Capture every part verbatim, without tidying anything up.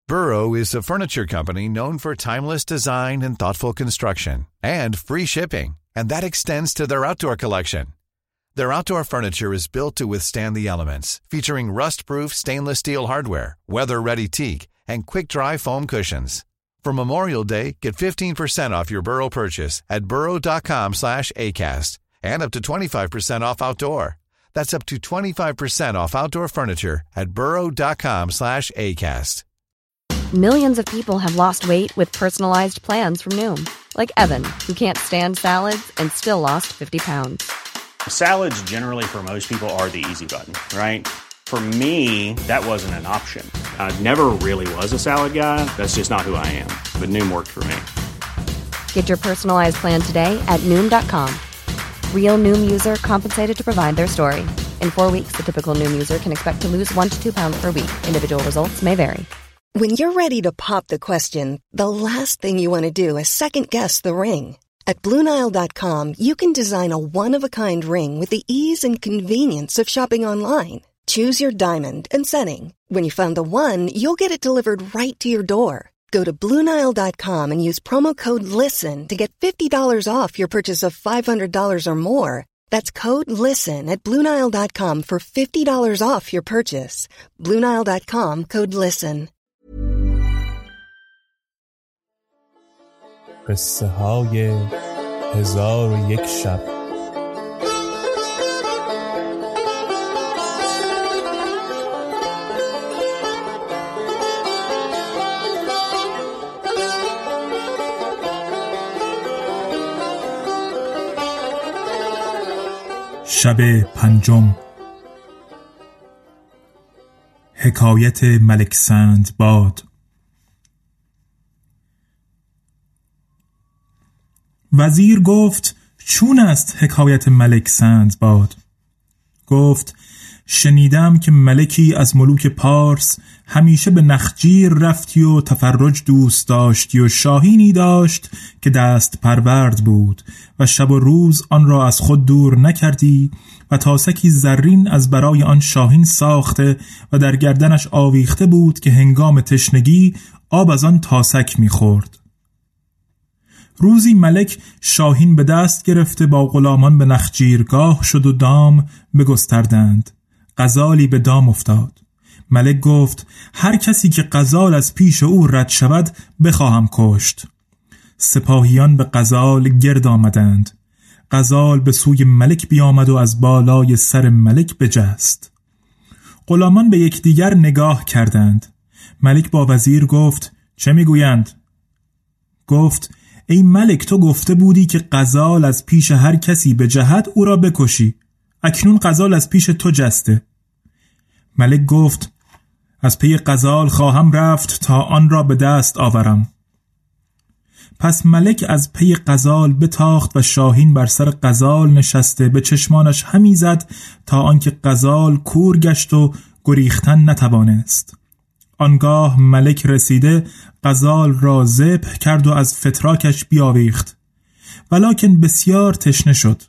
Burrow is a furniture company known for timeless design and thoughtful construction, and free shipping, and that extends to their outdoor collection. Their outdoor furniture is built to withstand the elements, featuring rust-proof stainless steel hardware, weather-ready teak, and quick-dry foam cushions. For Memorial Day, get fifteen percent off your Burrow purchase at burrow.com slash ACAST and up to twenty-five percent off outdoor. That's up to twenty-five percent off outdoor furniture at burrow.com slash ACAST. Millions of people have lost weight with personalized plans from Noom. Like Evan, who can't stand salads and still lost fifty pounds. Salads generally for most people are the easy button, right? For me, that wasn't an option. I never really was a salad guy. That's just not who I am. But Noom worked for me. Get your personalized plan today at Noom dot com. Real Noom user compensated to provide their story. In four weeks, the typical Noom user can expect to lose one to two pounds per week. Individual results may vary. When you're ready to pop the question, the last thing you want to do is second-guess the ring. At Blue Nile dot com, you can design a one-of-a-kind ring with the ease and convenience of shopping online. Choose your diamond and setting. When you find the one, you'll get it delivered right to your door. Go to Blue Nile dot com and use promo code LISTEN to get fifty dollars off your purchase of five hundred dollars or more. That's code LISTEN at Blue Nile dot com for fifty dollars off your purchase. Blue Nile dot com, code LISTEN. قصه های هزار و یک شب. شب پنجم. حکایت ملک سندباد. وزیر گفت چون است حکایت ملک سندباد؟ گفت شنیدم که ملکی از ملوک پارس همیشه به نخجیر رفتی و تفرج دوست داشتی و شاهینی داشت که دست پرورد بود و شب و روز آن را از خود دور نکردی و تاسکی زرین از برای آن شاهین ساخته و در گردنش آویخته بود که هنگام تشنگی آب از آن تاسک می‌خورد. روزی ملک شاهین به دست گرفته با غلامان به نخجیرگاه شد و دام بگستردند. غزالی به دام افتاد. ملک گفت هر کسی که غزال از پیش او رد شود بخواهم کشت. سپاهیان به غزال گرد آمدند. غزال به سوی ملک بیامد و از بالای سر ملک بجست. غلامان به یکدیگر نگاه کردند. ملک با وزیر گفت چه میگویند؟ گفت ای ملک تو گفته بودی که غزال از پیش هر کسی به جهت او را بکشی. اکنون غزال از پیش تو جسته. ملک گفت از پی غزال خواهم رفت تا آن را به دست آورم. پس ملک از پی غزال بتاخت و شاهین بر سر غزال نشسته به چشمانش همی زد تا آنکه غزال کور گشت و گریختن نتوانست. آنگاه ملک رسیده غزال را ذبح کرد و از فتراکش بیاویخت، ولکن بسیار تشنه شد.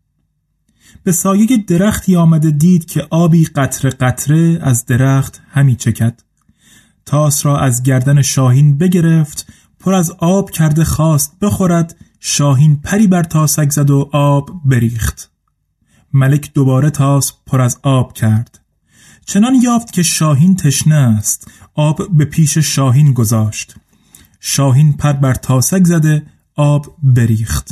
به سایه درختی آمده دید که آبی قطره قطره از درخت همی چکد. تاس را از گردن شاهین بگرفت، پر از آب کرده خواست بخورد. شاهین پری بر تاسک زد و آب بریخت. ملک دوباره تاس پر از آب کرد. چنان یافت که شاهین تشنه است، آب به پیش شاهین گذاشت. شاهین پر بر تاسک زده، آب بریخت.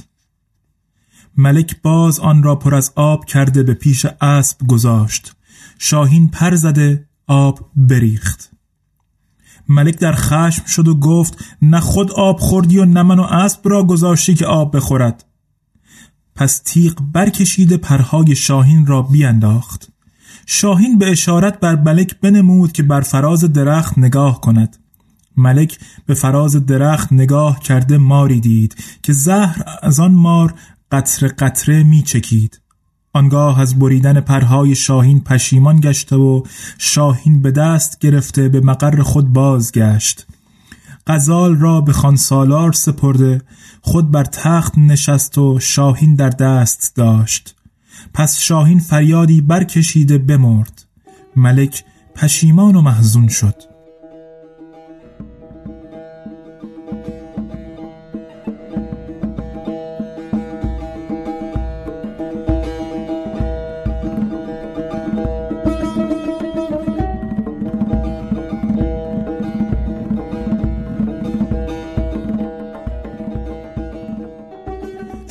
ملک باز آن را پر از آب کرده به پیش اسب گذاشت. شاهین پر زده، آب بریخت. ملک در خشم شد و گفت نه خود آب خوردی و نه من و اسب را گذاشتی که آب بخورد. پس تیغ برکشیده پرهای شاهین را بینداخت. شاهین به اشارت بر ملک بنمود که بر فراز درخت نگاه کند. ملک به فراز درخت نگاه کرده ماری دید که زهر از آن مار قطره قطره می چکید. آنگاه از بریدن پرهای شاهین پشیمان گشته و شاهین به دست گرفته به مقر خود بازگشت. غزال را به خانسالار سپرده، خود بر تخت نشست و شاهین در دست داشت. پس شاهین فریادی برکشیده بمرد. ملک پشیمان و محزون شد.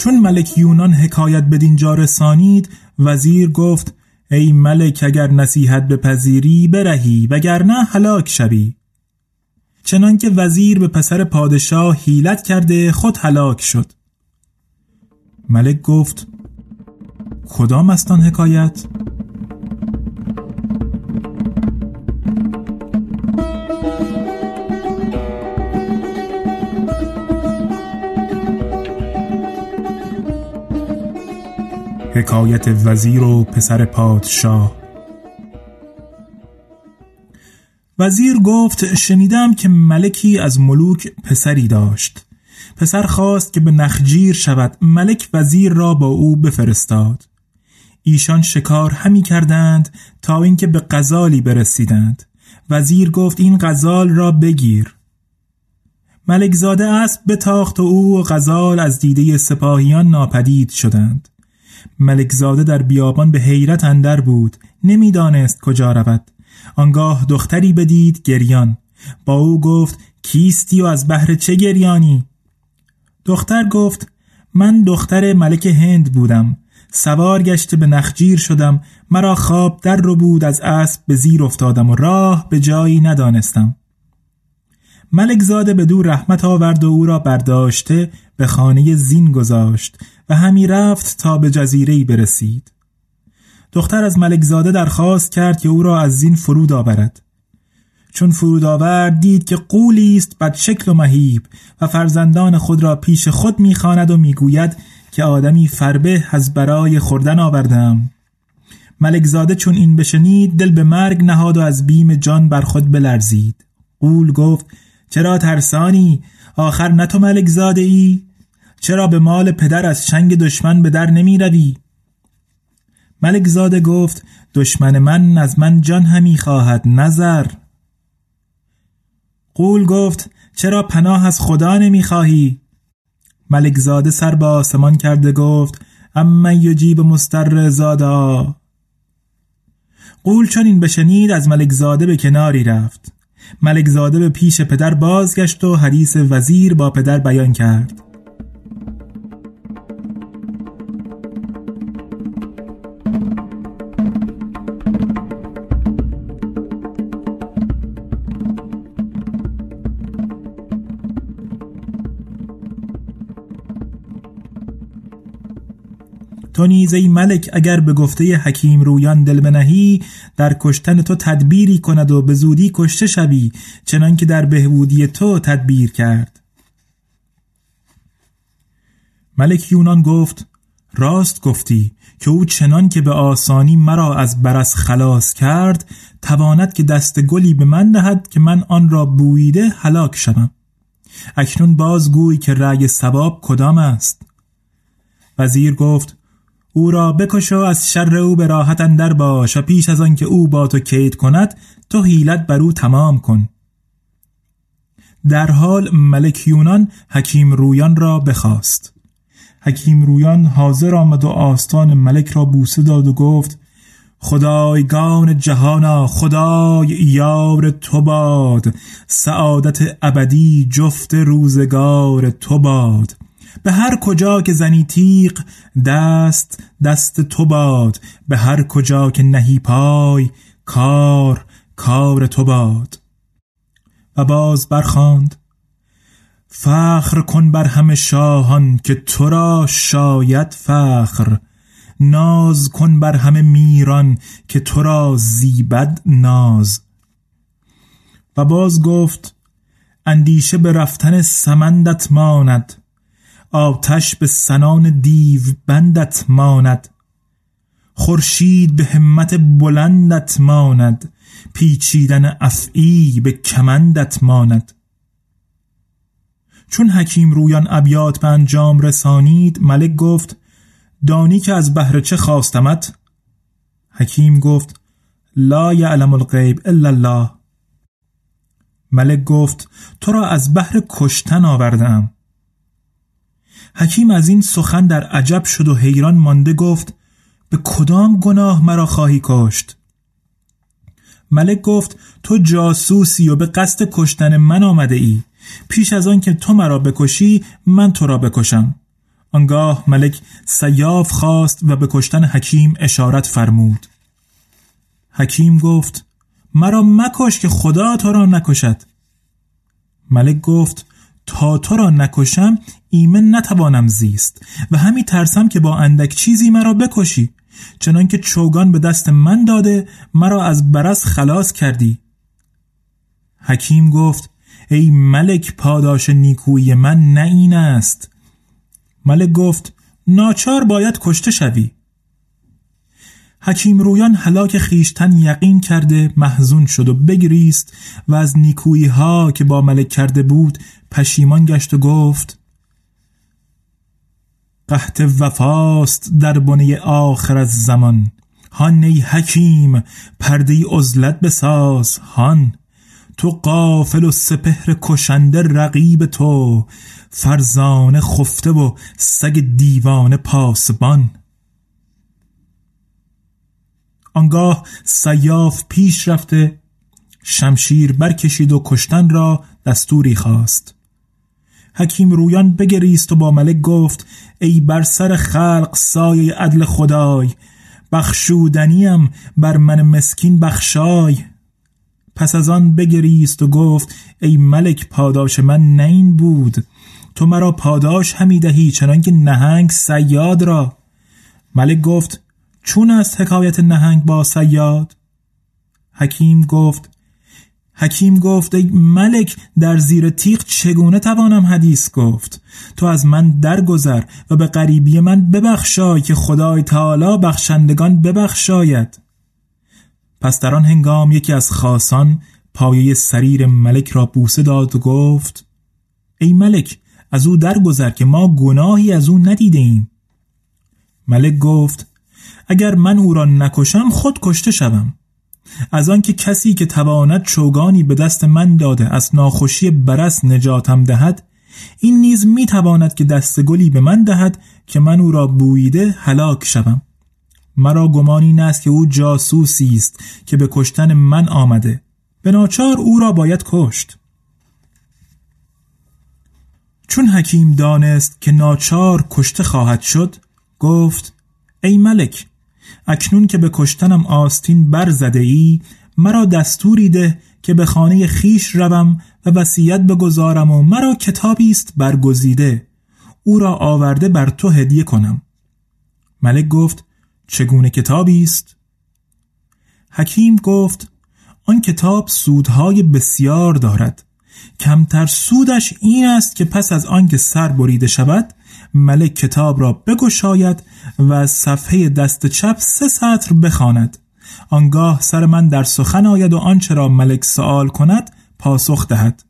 چون ملک یونان حکایت بدین جا رسانید، وزیر گفت ای ملک اگر نصیحت بپذیری برهی وگرنه هلاک شوی. چنان که وزیر به پسر پادشاه حیلت کرده خود هلاک شد. ملک گفت کدام است آن حکایت؟ حکایت وزیر و پسر پادشاه. وزیر گفت شنیدم که ملکی از ملوک پسری داشت. پسر خواست که به نخجیر شود. ملک وزیر را با او بفرستاد. ایشان شکار همی کردند تا اینکه به غزالی برسیدند. وزیر گفت این غزال را بگیر. ملک زاده اسب بتاخت و او و غزال از دیده سپاهیان ناپدید شدند. ملک زاده در بیابان به حیرت اندر بود، نمیدانست کجا رود. آنگاه دختری بدید گریان. با او گفت کیستی و از بهر چه گریانی؟ دختر گفت من دختر ملک هند بودم، سوار گشته به نخجیر شدم، مرا خواب در رو بود، از اسب به زیر افتادم و راه به جایی ندانستم. ملک زاده به دو رحمت آورد و او را برداشته به خانه زین گذاشت و همی رفت تا به جزیره‌ای برسید. دختر از ملک زاده درخواست کرد که او را از زین فرود آورد. چون فرود آورد دید که غولی است بد شکل و مهیب و فرزندان خود را پیش خود می‌خواند و میگوید که آدمی فربه از برای خوردن آوردم. ملک زاده چون این بشنید دل به مرگ نهاد و از بیم جان بر خود بلرزید. غول گفت چرا ترسانی؟ آخر نه تو ملک زاده ای؟ چرا به مال پدر از چنگ دشمن به در نمی روی؟ ملک زاده گفت دشمن من از من جان همی خواهد نظر. غول گفت چرا پناه از خدا نمی خواهی؟ ملک زاده سر به آسمان کرده گفت اما یجیب مضطر زادا. غول چون این بشنید از ملک زاده به کناری رفت. ملک زاده به پیش پدر بازگشت و حدیث وزیر با پدر بیان کرد. تو نیز ای ملک اگر به گفته حکیم رویان دل بنهی، در کشتن تو تدبیری کند و به زودی کشته شوی، چنان که در بهبودی تو تدبیر کرد. ملک یونان گفت راست گفتی که او چنان که به آسانی مرا از برص خلاص کرد، تواند که دست گلی به من دهد که من آن را بویده هلاک شوم. اکنون باز گوی که رأی ثواب کدام است؟ وزیر گفت او را بکش و از شر او به راحت اندر باش و پیش از آن که او با تو کید کند تو حیلت بر او تمام کن. در حال ملک یونان حکیم رویان را بخواست. حکیم رویان حاضر آمد و آستان ملک را بوسه داد و گفت خدایگان جهانا، خدای یار تو باد، سعادت ابدی جفت روزگار تو باد. به هر کجا که زنی تیغ دست دست تو باد، به هر کجا که نهی پای کار کار تو باد. و باز برخواند فخر کن بر همه شاهان که تو را شاید فخر، ناز کن بر همه میران که تو را زیبد ناز. و باز گفت اندیشه به رفتن سمندت ماند، آتش به سنان دیو بندت ماند، خورشید به همت بلندت ماند، پیچیدن افعی به کمندت ماند. چون حکیم رویان ابیات به انجام رسانید، ملک گفت دانی که از بهر چه خواستمت؟ حکیم گفت لا یعلم الغیب الا الله. ملک گفت تو را از بهر کشتن آوردم. حکیم از این سخن در عجب شد و حیران مانده گفت به کدام گناه مرا خواهی کشت؟ ملک گفت تو جاسوسی و به قصد کشتن من آمده ای. پیش از آن که تو مرا بکشی من تو را بکشم. آنگاه ملک سیاف خواست و به کشتن حکیم اشارت فرمود. حکیم گفت مرا مکش که خدا تو را نکشد. ملک گفت تا تو را نکشم ایمن نتوانم زیست و همی ترسم که با اندک چیزی مرا بکشی، چنان که چوگان به دست من داده مرا از برص خلاص کردی. حکیم گفت ای ملک، پاداش نیکویی من نه این است. ملک گفت ناچار باید کشته شوی. حکیم رویان هلاک خیشتن یقین کرده محزون شد و بگریست و از نیکویی ها که با ملک کرده بود پشیمان گشت و گفت قحط وفاست در بنه آخر از زمان، هان ای حکیم پرده عزلت بساز. هان تو غافل و سپهر کشنده رقیب تو، فرزانه خفته و سگ دیوانه پاسبان. آنگاه سیاف پیش رفته شمشیر برکشید و کشتن را دستوری خواست. حکیم رویان بگریست و با ملک گفت ای بر سر خلق سایه عدل خدای، بخشودنیم بر من مسکین بخشای. پس از آن بگریست و گفت ای ملک، پاداش من نه این بود، تو مرا پاداش همی دهی چنان که نهنگ صیاد را. ملک گفت چون است حکایت نهنگ با صیاد؟ حکیم گفت حکیم گفت ای ملک، در زیر تیغ چگونه توانم حدیث گفت؟ تو از من درگذر و به غریبی من ببخشای که خدای تعالی بخشندگان ببخشاید. پس در آن هنگام یکی از خاصان پایه سریر ملک را بوسه داد و گفت ای ملک، از او درگذر که ما گناهی از او ندیده ایم. ملک گفت اگر من او را نکشم خود کشته شوم، از آن که کسی که تواند چوگانی به دست من داده از ناخوشی برص نجاتم دهد، این نیز می تواند که دست گلی به من دهد که من او را بویده هلاک شوم. مرا گمان این است که او جاسوسی است که به کشتن من آمده، به ناچار او را باید کشت. چون حکیم دانست که ناچار کشته خواهد شد، گفت ای ملک، اکنون که به کشتنم آستین برزده ای، مرا دستوری ده که به خانه خیش روم و وصیت بگذارم و مرا کتابی است برگزیده، او را آورده بر تو هدیه کنم. ملک گفت چگونه کتابی است؟ حکیم گفت آن کتاب سودهای بسیار دارد، کمتر سودش این است که پس از آن که سر بریده شود ملک کتاب را بگشاید و از صفحه دست چپ سه سطر بخواند، آنگاه سر من در سخن آید و آنچه را ملک سوال کند پاسخ دهد.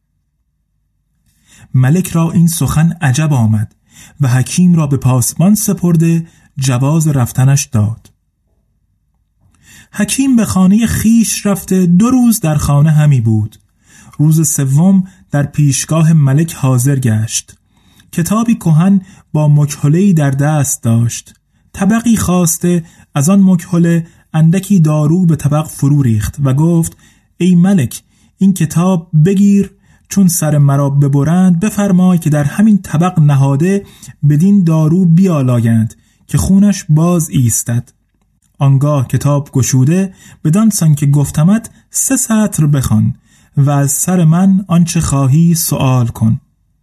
ملک را این سخن عجب آمد و حکیم را به پاسبان سپرده جواز رفتنش داد. حکیم به خانه خیش رفته دو روز در خانه همی بود. روز سوم در پیشگاه ملک حاضر گشت. کتابی کهن با مکحله‌ای در دست داشت. طبقی خواسته از آن مکحله اندکی دارو به طبق فرو ریخت و گفت ای ملک، این کتاب بگیر، چون سر مرا ببرند بفرمای که در همین طبق نهاده بدین دارو بیالایند که خونش باز ایستد. آنگاه کتاب گشوده بدان سان که گفتمت سه سطر بخوان و از سر من آنچه خواهی سؤال کن.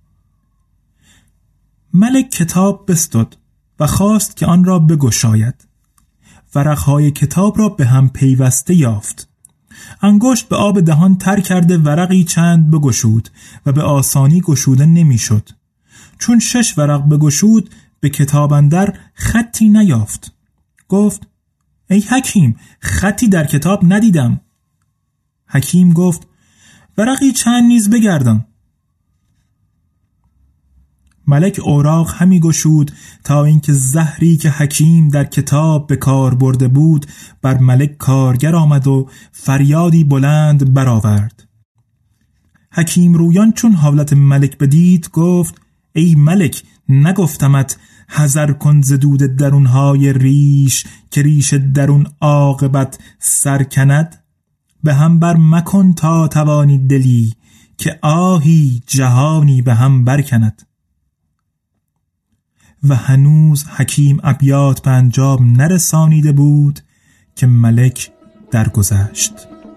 ملک کتاب بستد و خواست که آن را بگشاید. ورقهای کتاب را به هم پیوسته یافت. انگشت به آب دهان تر کرده ورقی چند بگشود و به آسانی گشوده نمیشد. چون شش ورق بگشود به کتاب اندر خطی نیافت. گفت ای حکیم، خطی در کتاب ندیدم. حکیم گفت ورقی چند نیز بگردان. ملک اوراق همی گشود تا اینکه زهری که حکیم در کتاب به کار برده بود بر ملک کارگر آمد و فریادی بلند برآورد. حکیم رویان چون حالت ملک بدید گفت ای ملک، نگفتمت حذر کن ز دود درونهای ریش که ریش درون عاقبت سر کند؟ به هم بر مکن تا توانی دلی که آهی جهانی به هم برکند. و هنوز حکیم ابیات به انجام نرسانیده بود که ملک درگذشت.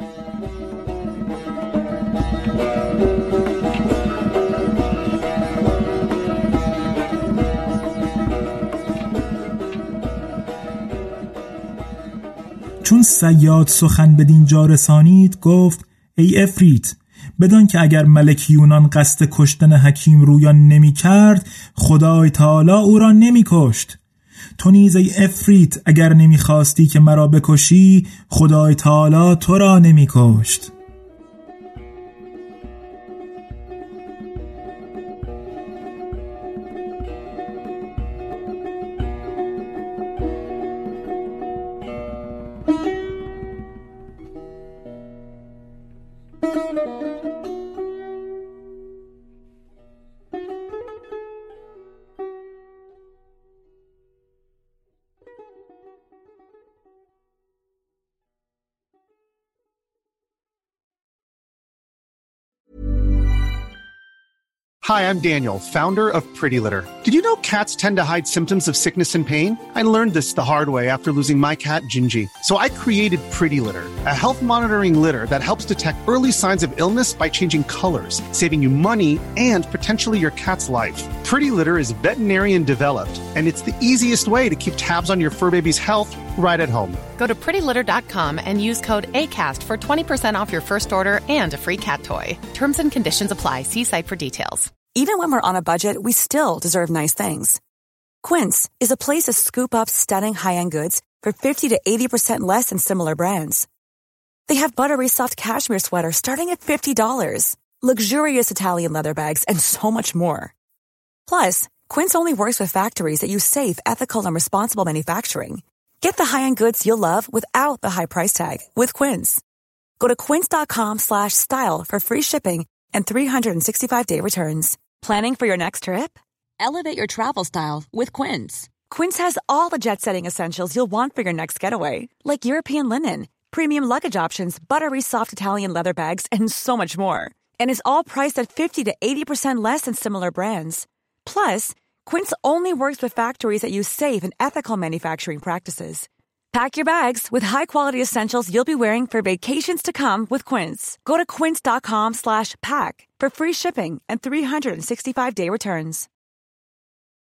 چون صیاد سخن بدین جا رسانید گفت ای افریت، بدان که اگر ملک یونان قصد کشتن حکیم رویان نمی کرد خدای تعالی او را نمی کشت. تو نیز ای افریت اگر نمی خواستی که مرا بکشی خدای تعالی تو را نمی کشت. Hi, I'm Daniel, founder of Pretty Litter. Did you know cats tend to hide symptoms of sickness and pain? I learned this the hard way after losing my cat, Gingy. So I created Pretty Litter, a health monitoring litter that helps detect early signs of illness by changing colors, saving you money and potentially your cat's life. Pretty Litter is veterinarian developed, and it's the easiest way to keep tabs on your fur baby's health right at home. Go to pretty litter dot com and use code ACAST for twenty percent off your first order and a free cat toy. Terms and conditions apply. See site for details. Even when we're on a budget, we still deserve nice things. Quince is a place to scoop up stunning high-end goods for fifty to eighty percent less than similar brands. They have buttery soft cashmere sweaters starting at fifty dollars, luxurious Italian leather bags, and so much more. Plus, Quince only works with factories that use safe, ethical, and responsible manufacturing. Get the high-end goods you'll love without the high price tag with Quince. Go to quince.com slash style for free shipping and three sixty-five day returns. Planning for your next trip? Elevate your travel style with Quince. Quince has all the jet-setting essentials you'll want for your next getaway, like European linen, premium luggage options, buttery soft Italian leather bags, and so much more. And is all priced at fifty to eighty percent less than similar brands. Plus, Quince only works with factories that use safe and ethical manufacturing practices. Pack your bags with high-quality essentials you'll be wearing for vacations to come with Quince. Go to quince.com slash pack for free shipping and three sixty-five day returns.